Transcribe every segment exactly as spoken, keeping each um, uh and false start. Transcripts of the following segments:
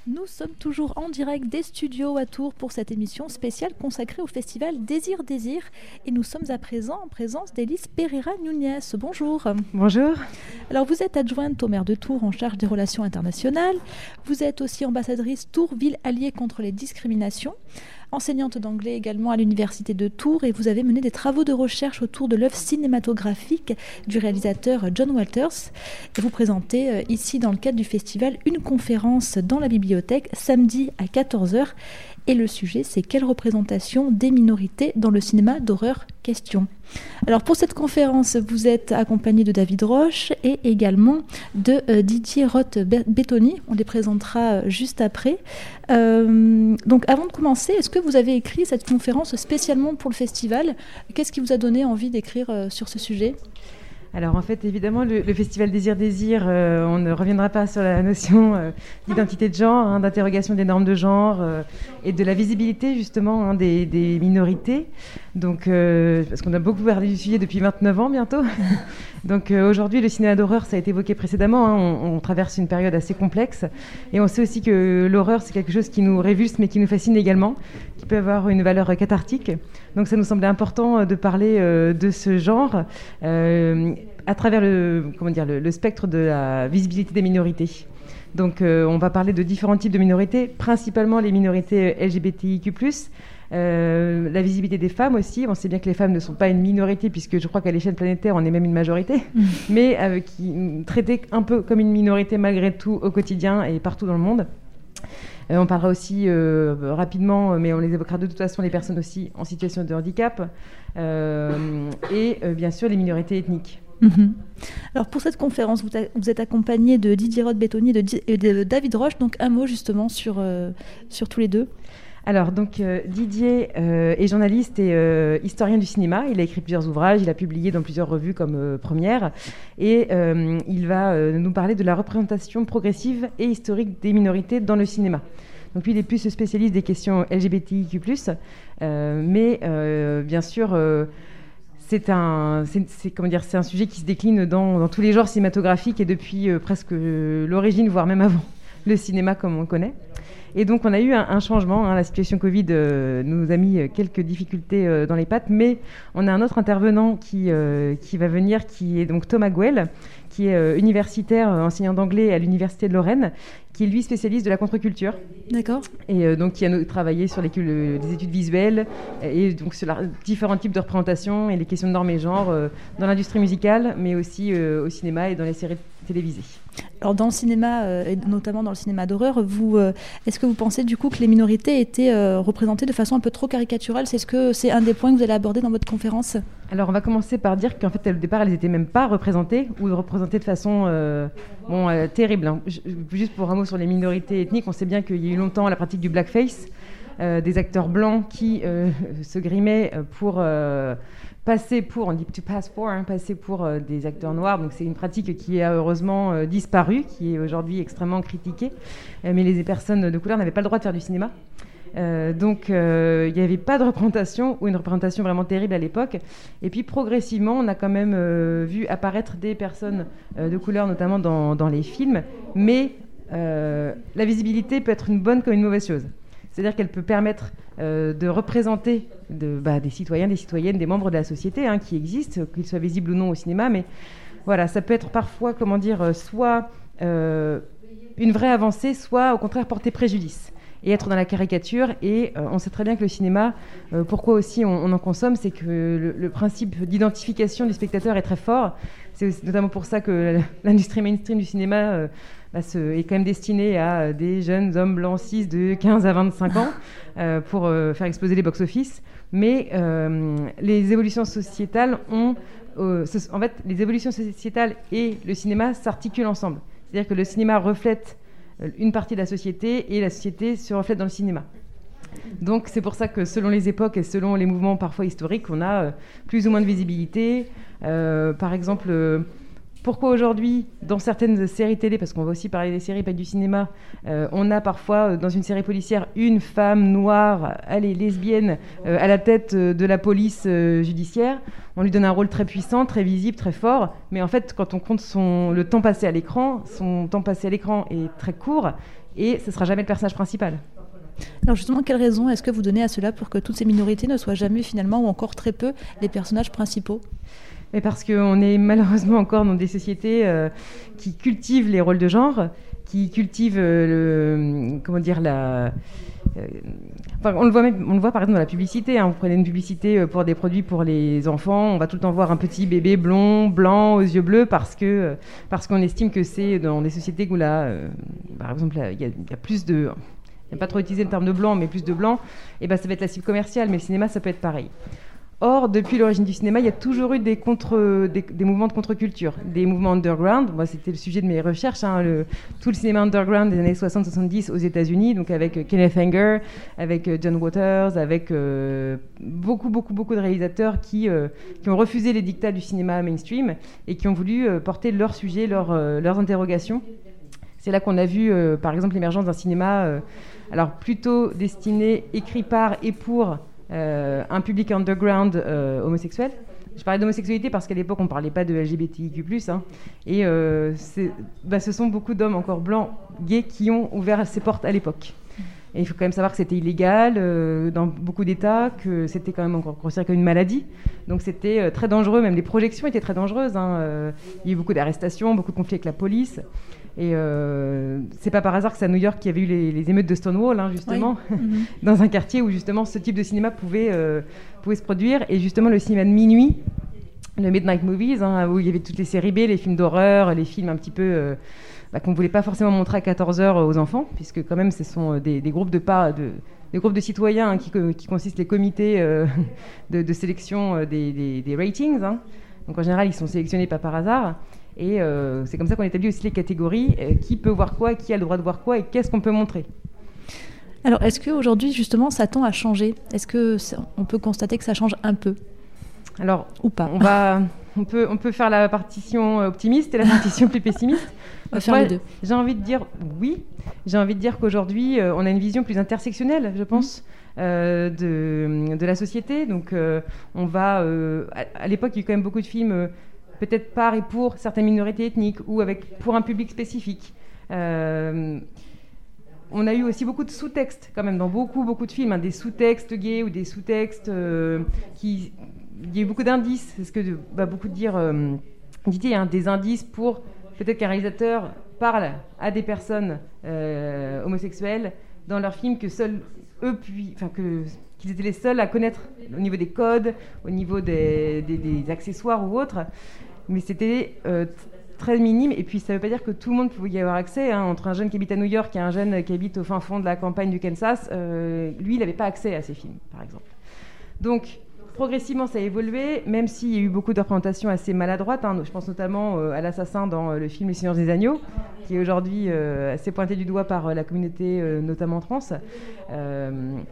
Nous sommes toujours en direct des studios à Tours pour cette émission spéciale consacrée au festival Désir Désir. Et nous sommes à présent en présence d'Élise Pereira Núñez. Bonjour. Bonjour. Alors vous êtes adjointe au maire de Tours en charge des relations internationales. Vous êtes aussi ambassadrice Tours, ville alliée contre les discriminations. Enseignante d'anglais également à l'université de Tours, et vous avez mené des travaux de recherche autour de l'œuvre cinématographique du réalisateur John Waters. Et vous présentez euh, ici dans le cadre du festival une conférence dans la bibliothèque samedi à quatorze heures. Et le sujet, c'est quelle représentation des minorités dans le cinéma d'horreur question. Alors pour cette conférence, vous êtes accompagné de David Roche et également de euh, Didier Roth-Bettoni. On les présentera euh, juste après. Euh, donc avant de commencer, est-ce que vous avez écrit cette conférence spécialement pour le festival ? Qu'est-ce qui vous a donné envie d'écrire euh, sur ce sujet ? Alors en fait, évidemment, le, le festival Désir Désir, euh, on ne reviendra pas sur la notion euh, d'identité de genre, hein, d'interrogation des normes de genre euh, et de la visibilité justement hein, des, des minorités. Donc, euh, parce qu'on a beaucoup parlé du sujet depuis vingt-neuf ans bientôt. Donc euh, aujourd'hui, le cinéma d'horreur, ça a été évoqué précédemment. Hein, on, on traverse une période assez complexe et on sait aussi que l'horreur, c'est quelque chose qui nous révulse mais qui nous fascine également, qui peut avoir une valeur cathartique. Donc ça nous semblait important de parler euh, de ce genre euh, à travers le, comment dire, le, le spectre de la visibilité des minorités. Donc euh, on va parler de différents types de minorités, principalement les minorités L G B T I Q plus, euh, la visibilité des femmes aussi. On sait bien que les femmes ne sont pas une minorité, puisque je crois qu'à l'échelle planétaire, on est même une majorité, mmh. mais euh, qui traitées un peu comme une minorité malgré tout au quotidien et partout dans le monde. Euh, on parlera aussi euh, rapidement, mais on les évoquera de toute façon, les personnes aussi en situation de handicap euh, et euh, bien sûr les minorités ethniques. Mmh. Alors pour cette conférence, vous, vous êtes accompagné de Didier Roth-Bettoni et de, de, de David Roche. Donc un mot justement sur, euh, sur tous les deux. Alors, donc, euh, Didier euh, est journaliste et euh, historien du cinéma. Il a écrit plusieurs ouvrages, il a publié dans plusieurs revues comme euh, Première. Et euh, il va euh, nous parler de la représentation progressive et historique des minorités dans le cinéma. Donc, lui, il est plus spécialiste des questions L G B T I Q plus. Euh, mais, euh, bien sûr... Euh, C'est un, c'est, c'est, comment dire, c'est un sujet qui se décline dans, dans tous les genres cinématographiques et depuis euh, presque euh, l'origine, voire même avant le cinéma comme on le connaît. Et donc on a eu un, un changement, hein, la situation Covid euh, nous a mis quelques difficultés euh, dans les pattes, mais on a un autre intervenant qui, euh, qui va venir, qui est donc Thomas Gouel, qui est euh, universitaire, euh, enseignant d'anglais à l'Université de Lorraine, qui est lui spécialiste de la contre-culture. D'accord. Et euh, donc qui a travaillé sur les, le, les études visuelles et donc sur la, différents types de représentations et les questions de normes et genres euh, dans l'industrie musicale, mais aussi euh, au cinéma et dans les séries télévisées. Alors dans le cinéma, euh, et notamment dans le cinéma d'horreur, vous, euh, est-ce que vous pensez du coup que les minorités étaient euh, représentées de façon un peu trop caricaturale ? C'est ce que c'est un des points que vous allez aborder dans votre conférence ? Alors on va commencer par dire qu'en fait au départ elles n'étaient même pas représentées ou représentées de façon euh, bon, euh, terrible. Hein. Juste pour un mot sur les minorités ethniques, on sait bien qu'il y a eu longtemps la pratique du blackface, euh, des acteurs blancs qui euh, se grimaient pour... Euh, passer pour, on dit to pass for, hein, passer pour euh, des acteurs noirs. Donc c'est une pratique qui a heureusement euh, disparu, qui est aujourd'hui extrêmement critiquée. Euh, mais les personnes de couleur n'avaient pas le droit de faire du cinéma. Euh, donc euh, il n'y avait pas de représentation ou une représentation vraiment terrible à l'époque. Et puis progressivement, on a quand même euh, vu apparaître des personnes euh, de couleur, notamment dans, dans les films. Mais euh, la visibilité peut être une bonne comme une mauvaise chose. C'est-à-dire qu'elle peut permettre euh, de représenter de, bah, des citoyens, des citoyennes, des membres de la société hein, qui existent, qu'ils soient visibles ou non au cinéma. Mais voilà, ça peut être parfois, comment dire, soit euh, une vraie avancée, soit au contraire porter préjudice et être dans la caricature. Et euh, on sait très bien que le cinéma, euh, pourquoi aussi on, on en consomme, c'est que le, le principe d'identification du spectateur est très fort. C'est aussi, notamment pour ça que l'industrie mainstream du cinéma... Euh, Bah, ce, est quand même destiné à des jeunes hommes blancs cis de quinze à vingt-cinq ans euh, pour euh, faire exploser les box-office. Mais euh, les évolutions sociétales ont... Euh, ce, en fait, les évolutions sociétales et le cinéma s'articulent ensemble. C'est-à-dire que le cinéma reflète une partie de la société et la société se reflète dans le cinéma. Donc c'est pour ça que selon les époques et selon les mouvements parfois historiques, on a euh, plus ou moins de visibilité. Euh, par exemple... Euh, Pourquoi aujourd'hui, dans certaines séries télé, parce qu'on va aussi parler des séries, pas du cinéma, euh, on a parfois, dans une série policière, une femme noire, allez, lesbienne, euh, à la tête euh, de la police euh, judiciaire. On lui donne un rôle très puissant, très visible, très fort. Mais en fait, quand on compte son, le temps passé à l'écran, son temps passé à l'écran est très court et ce ne sera jamais le personnage principal. Alors justement, quelle raison est-ce que vous donnez à cela pour que toutes ces minorités ne soient jamais finalement, ou encore très peu, les personnages principaux ? Mais parce qu'on est malheureusement encore dans des sociétés euh, qui cultivent les rôles de genre, qui cultivent euh, le, comment dire, la... Euh, enfin, on le voit même, on le voit par exemple dans la publicité. Hein. Vous prenez une publicité pour des produits pour les enfants, on va tout le temps voir un petit bébé blond, blanc, aux yeux bleus, parce que euh, parce qu'on estime que c'est dans des sociétés où là, euh, par exemple, il y, y a plus de... Il n'y a pas trop utilisé le terme de blanc, mais plus de blanc, et ben ça va être la cible commerciale, mais le cinéma, ça peut être pareil. Or, depuis l'origine du cinéma, il y a toujours eu des, contre, des, des mouvements de contre-culture, des mouvements underground. Moi, c'était le sujet de mes recherches, hein, le, tout le cinéma underground des années soixante soixante-dix aux États-Unis, donc avec Kenneth Anger, avec John Waters, avec euh, beaucoup, beaucoup, beaucoup de réalisateurs qui, euh, qui ont refusé les dictats du cinéma mainstream et qui ont voulu euh, porter leurs sujets, leur, euh, leurs interrogations. C'est là qu'on a vu, euh, par exemple, l'émergence d'un cinéma euh, alors plutôt destiné, écrit par et pour Euh, un public underground euh, homosexuel. Je parlais d'homosexualité parce qu'à l'époque, on ne parlait pas de L G B T I Q plus, hein, et euh, bah, ce sont beaucoup d'hommes encore blancs, gays, qui ont ouvert ces portes à l'époque. Et il faut quand même savoir que c'était illégal euh, dans beaucoup d'États, que c'était quand même encore considéré comme une maladie. Donc c'était euh, très dangereux, même les projections étaient très dangereuses. Hein, euh, il y a eu beaucoup d'arrestations, beaucoup de conflits avec la police. Et euh, c'est pas par hasard que c'est à New York qu'il y avait eu les, les émeutes de Stonewall, hein, justement, oui. mm-hmm. dans un quartier où justement ce type de cinéma pouvait, euh, pouvait se produire. Et justement le cinéma de minuit, le Midnight Movies, hein, où il y avait toutes les séries B, les films d'horreur, les films un petit peu euh, bah, qu'on voulait pas forcément montrer à quatorze heures aux enfants, puisque quand même ce sont des, des groupes de pas de des groupes de citoyens hein, qui, qui consistent les comités euh, de, de sélection euh, des, des, des ratings. Hein. Donc en général ils sont sélectionnés pas par hasard. Et euh, c'est comme ça qu'on établit aussi les catégories, euh, qui peut voir quoi, qui a le droit de voir quoi et qu'est-ce qu'on peut montrer. Alors, est-ce qu'aujourd'hui, justement, ça tend à changer ? Est-ce qu'on peut constater que ça change un peu ? Alors, ou pas on, va, on, peut, on peut faire la partition optimiste et la partition plus pessimiste. On va faire moi, les deux. J'ai envie de dire oui. J'ai envie de dire qu'aujourd'hui, euh, on a une vision plus intersectionnelle, je pense, mmh. euh, de, de la société. Donc, euh, on va... Euh, à, à l'époque, il y a eu quand même beaucoup de films... Euh, peut-être par et pour certaines minorités ethniques ou avec, pour un public spécifique. Euh, on a eu aussi beaucoup de sous-textes, quand même, dans beaucoup, beaucoup de films, hein, des sous-textes gays ou des sous-textes euh, qui... Il y a eu beaucoup d'indices, c'est ce que bah, beaucoup de dire, euh, dit, hein, des indices pour peut-être qu'un réalisateur parle à des personnes euh, homosexuelles dans leurs films que seuls eux, puis, enfin que... qu'ils étaient les seuls à connaître au niveau des codes, au niveau des, des, des accessoires ou autres. Mais c'était euh, très minime. Et puis, ça ne veut pas dire que tout le monde pouvait y avoir accès. Hein. Entre un jeune qui habite à New York et un jeune qui habite au fin fond de la campagne du Kansas, euh, lui, il n'avait pas accès à ces films, par exemple. Donc, progressivement, ça a évolué, même s'il y a eu beaucoup de représentations assez maladroites. Hein. Je pense notamment euh, à l'assassin dans euh, le film Le Seigneur des Agneaux, qui est aujourd'hui euh, assez pointé du doigt par euh, la communauté, euh, notamment trans. Euh,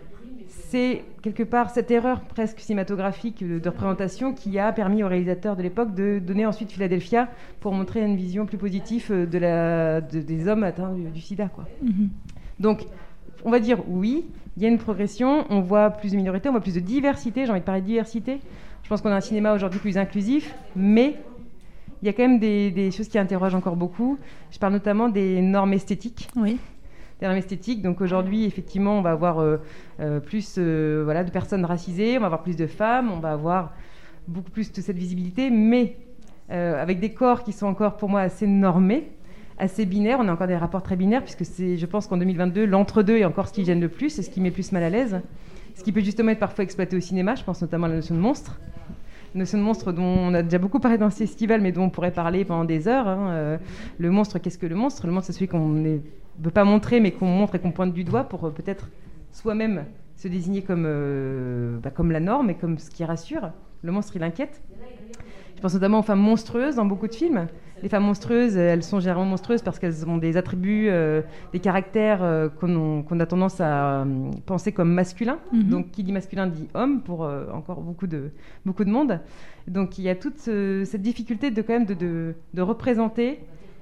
C'est quelque part cette erreur presque cinématographique de, de représentation qui a permis aux réalisateurs de l'époque de donner ensuite Philadelphia pour montrer une vision plus positive de la, de, des hommes atteints du, du sida, quoi. Mm-hmm. Donc, on va dire oui, il y a une progression, on voit plus de minorités, on voit plus de diversité, j'ai envie de parler de diversité. Je pense qu'on a un cinéma aujourd'hui plus inclusif, mais il y a quand même des, des choses qui interrogent encore beaucoup. Je parle notamment des normes esthétiques. Oui. Des normes esthétiques. Donc aujourd'hui, effectivement, on va avoir euh, euh, plus euh, voilà, de personnes racisées, on va avoir plus de femmes, on va avoir beaucoup plus de cette visibilité, mais euh, avec des corps qui sont encore, pour moi, assez normés, assez binaires. On a encore des rapports très binaires, puisque c'est, je pense qu'en deux mille vingt-deux, l'entre-deux est encore ce qui gêne le plus, c'est ce qui met plus mal à l'aise, ce qui peut justement être parfois exploité au cinéma. Je pense notamment à la notion de monstre. La notion de monstre dont on a déjà beaucoup parlé dans ce festival, mais dont on pourrait parler pendant des heures. Hein. Euh, le monstre, qu'est-ce que le monstre ? Le monstre, c'est celui qu'on ne veut pas montrer, mais qu'on montre et qu'on pointe du doigt pour euh, peut-être soi-même se désigner comme, euh, bah, comme la norme et comme ce qui rassure. Le monstre, il inquiète. Je pense notamment aux femmes monstrueuses dans beaucoup de films. les femmes monstrueuses, elles sont généralement monstrueuses parce qu'elles ont des attributs, euh, des caractères euh, qu'on, qu'on a tendance à euh, penser comme masculins. Mm-hmm. Donc, qui dit masculin dit homme pour euh, encore beaucoup de, beaucoup de monde. Donc, il y a toute euh, cette difficulté de, quand même, de, de, de représenter,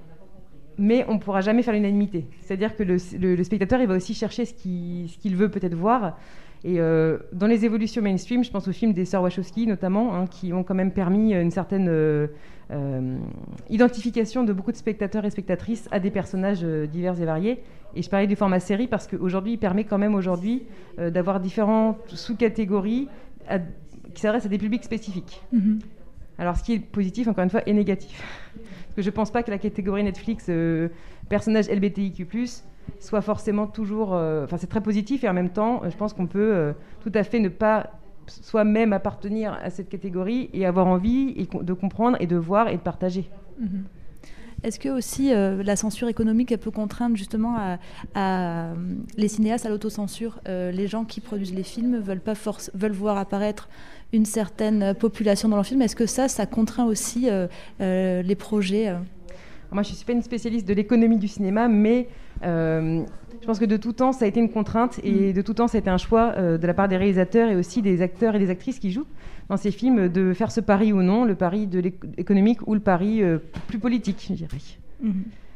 mais on ne pourra jamais faire l'unanimité. C'est-à-dire que le, le, le spectateur, il va aussi chercher ce qu'il, ce qu'il veut peut-être voir. Et euh, dans les évolutions mainstream, je pense aux films des sœurs Wachowski notamment, hein, qui ont quand même permis une certaine euh, euh, identification de beaucoup de spectateurs et spectatrices à des personnages euh, divers et variés. Et je parlais du format série parce qu'aujourd'hui, il permet quand même aujourd'hui euh, d'avoir différentes sous-catégories à, qui s'adressent à des publics spécifiques. Mm-hmm. Alors, ce qui est positif, encore une fois, est négatif. Parce que je ne pense pas que la catégorie Netflix euh, personnage L G B T I Q plus, soit forcément toujours... Enfin, euh, c'est très positif et en même temps, je pense qu'on peut euh, tout à fait ne pas soi-même appartenir à cette catégorie et avoir envie et de comprendre et de voir et de partager. Mmh. Est-ce que aussi euh, la censure économique elle peut contraindre justement à, à, les cinéastes à l'autocensure euh, les gens qui produisent les films veulent, pas force, veulent voir apparaître une certaine population dans leur film. Est-ce que ça, ça contraint aussi euh, euh, les projets euh... Moi, je ne suis pas une spécialiste de l'économie du cinéma, mais euh, je pense que de tout temps, ça a été une contrainte et de tout temps, ça a été un choix euh, de la part des réalisateurs et aussi des acteurs et des actrices qui jouent dans ces films de faire ce pari ou non, le pari de l'économique ou le pari euh, plus politique, je dirais. Mmh.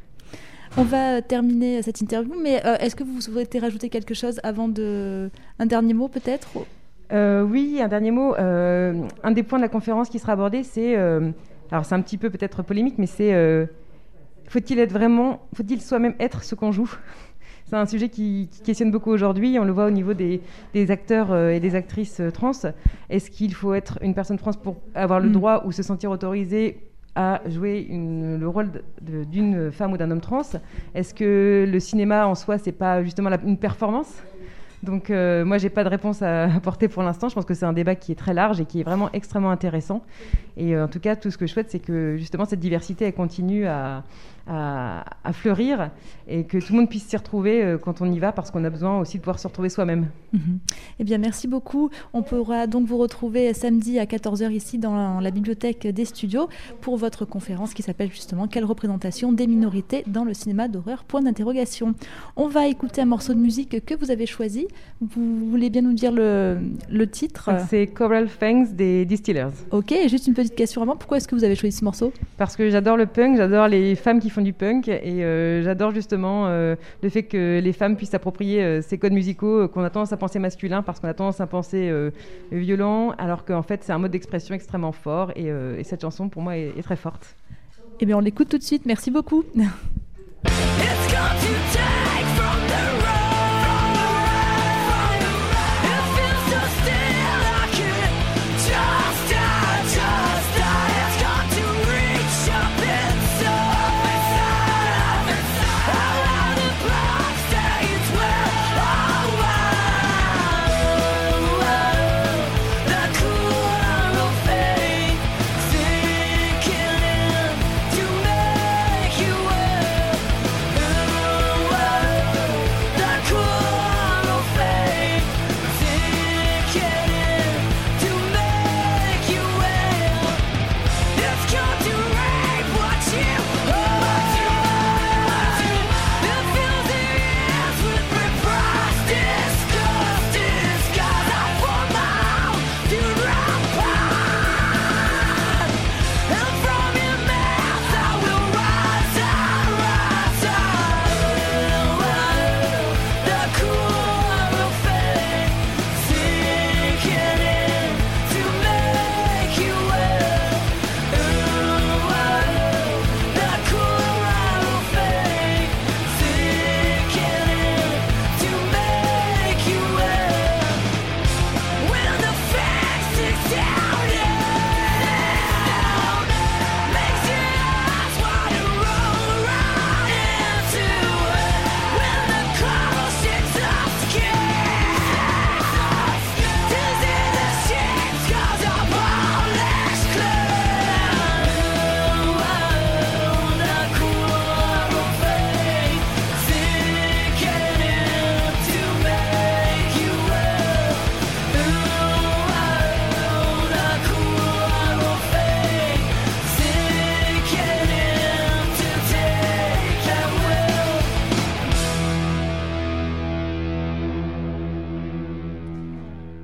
On va terminer cette interview, mais euh, est-ce que vous souhaitez rajouter quelque chose avant de... Un dernier mot peut-être ? euh, Oui, un dernier mot. Euh, un des points de la conférence qui sera abordé, c'est... Euh, alors c'est un petit peu peut-être polémique, mais c'est... Euh, Faut-il être vraiment, faut-il soi-même être ce qu'on joue ? C'est un sujet qui, qui questionne beaucoup aujourd'hui. On le voit au niveau des, des acteurs euh, et des actrices euh, trans. Est-ce qu'il faut être une personne trans pour avoir le mmh. droit ou se sentir autorisé à jouer une, le rôle de, de, d'une femme ou d'un homme trans ? Est-ce que le cinéma en soi, c'est pas justement la, une performance ? Donc euh, moi, j'ai pas de réponse à apporter pour l'instant. Je pense que c'est un débat qui est très large et qui est vraiment extrêmement intéressant. Et euh, en tout cas, tout ce que je souhaite, c'est que justement cette diversité, elle continue à, à, à fleurir et que tout le monde puisse s'y retrouver euh, quand on y va, parce qu'on a besoin aussi de pouvoir se retrouver soi-même. Mmh. Eh bien, merci beaucoup. On pourra donc vous retrouver samedi à quatorze heures ici dans la bibliothèque des studios pour votre conférence qui s'appelle justement « Quelle représentation des minorités dans le cinéma d'horreur ?» Point d'interrogation. On va écouter un morceau de musique que vous avez choisi. Vous voulez bien nous dire le, le titre ? C'est Coral Fangs des Distillers. Ok, et juste une petite question avant. Pourquoi est-ce que vous avez choisi ce morceau ? Parce que j'adore le punk, j'adore les femmes qui font du punk et euh, j'adore justement euh, le fait que les femmes puissent s'approprier euh, ces codes musicaux euh, qu'on a tendance à penser masculins parce qu'on a tendance à penser euh, violents, alors qu'en fait c'est un mode d'expression extrêmement fort et, euh, et cette chanson pour moi est, est très forte. Eh bien on l'écoute tout de suite, merci beaucoup. It's got to